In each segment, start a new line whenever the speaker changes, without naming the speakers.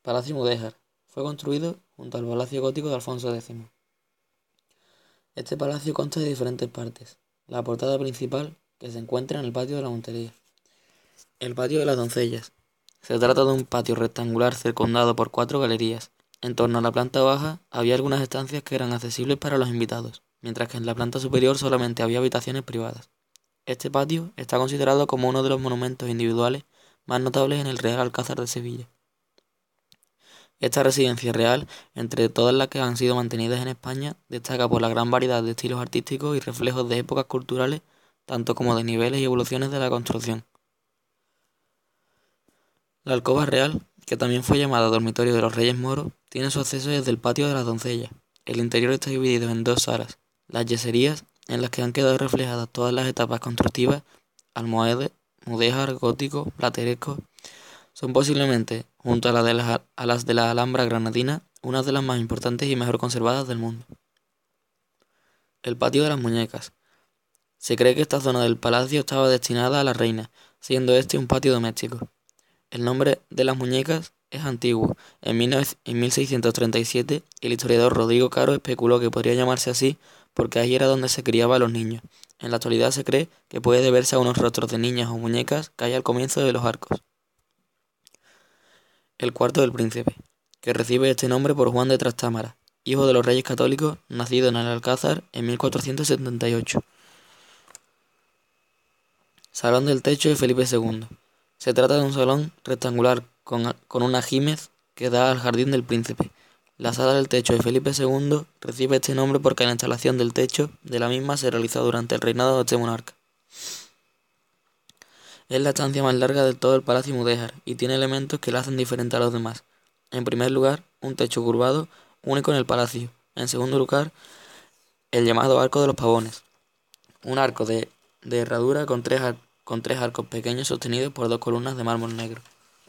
Palacio Mudéjar. Fue construido junto al Palacio Gótico de Alfonso X. Este palacio consta de diferentes partes. La portada principal, que se encuentra en el patio de la Montería. El patio de las doncellas. Se trata de un patio rectangular circundado por 4 galerías. En torno a la planta baja había algunas estancias que eran accesibles para los invitados, mientras que en la planta superior solamente había habitaciones privadas. Este patio está considerado como uno de los monumentos individuales más notables en el Real Alcázar de Sevilla. Esta residencia real, entre todas las que han sido mantenidas en España, destaca por la gran variedad de estilos artísticos y reflejos de épocas culturales, tanto como de niveles y evoluciones de la construcción. La alcoba real, que también fue llamada dormitorio de los Reyes Moros, tiene su acceso desde el patio de las doncellas. El interior está dividido en 2 salas, las yeserías, en las que han quedado reflejadas todas las etapas constructivas, almohades, mudéjar, gótico, plateresco. Son posiblemente, junto a las de la Alhambra granadina, una de las más importantes y mejor conservadas del mundo. El patio de las muñecas. Se cree que esta zona del palacio estaba destinada a la reina, siendo este un patio doméstico. El nombre de las muñecas es antiguo. En 1637, el historiador Rodrigo Caro especuló que podría llamarse así porque ahí era donde se criaba a los niños. En la actualidad se cree que puede deberse a unos rostros de niñas o muñecas que hay al comienzo de los arcos. El cuarto del príncipe, que recibe este nombre por Juan de Trastámara, hijo de los reyes católicos, nacido en el Alcázar en 1478. Salón del techo de Felipe II. Se trata de un salón rectangular con un ajímez que da al jardín del príncipe. La sala del techo de Felipe II recibe este nombre porque la instalación del techo de la misma se realizó durante el reinado de este monarca. Es la estancia más larga de todo el Palacio Mudéjar y tiene elementos que la hacen diferente a los demás. En primer lugar, un techo curvado, único en el palacio. En segundo lugar, el llamado Arco de los Pavones, un arco de herradura con tres arcos pequeños sostenidos por 2 columnas de mármol negro.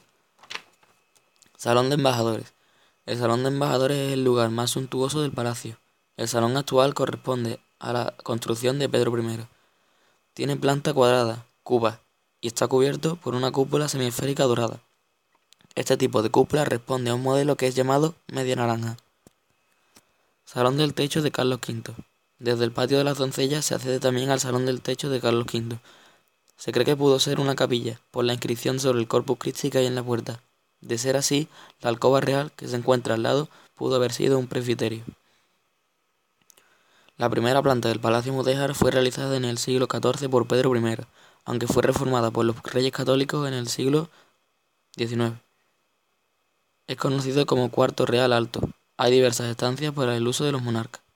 Salón de embajadores. El salón de embajadores es el lugar más suntuoso del palacio. El salón actual corresponde a la construcción de Pedro I. Tiene planta cuadrada, cuba, y está cubierto por una cúpula semiesférica dorada. Este tipo de cúpula responde a un modelo que es llamado media naranja. Salón del techo de Carlos V. Desde el patio de las doncellas se accede también al salón del techo de Carlos V. Se cree que pudo ser una capilla, por la inscripción sobre el Corpus Christi que hay en la puerta. De ser así, la alcoba real, que se encuentra al lado, pudo haber sido un presbiterio. La primera planta del Palacio Mudéjar fue realizada en el siglo XIV por Pedro I, aunque fue reformada por los reyes católicos en el siglo XIX. Es conocido como Cuarto Real Alto. Hay diversas estancias para el uso de los monarcas.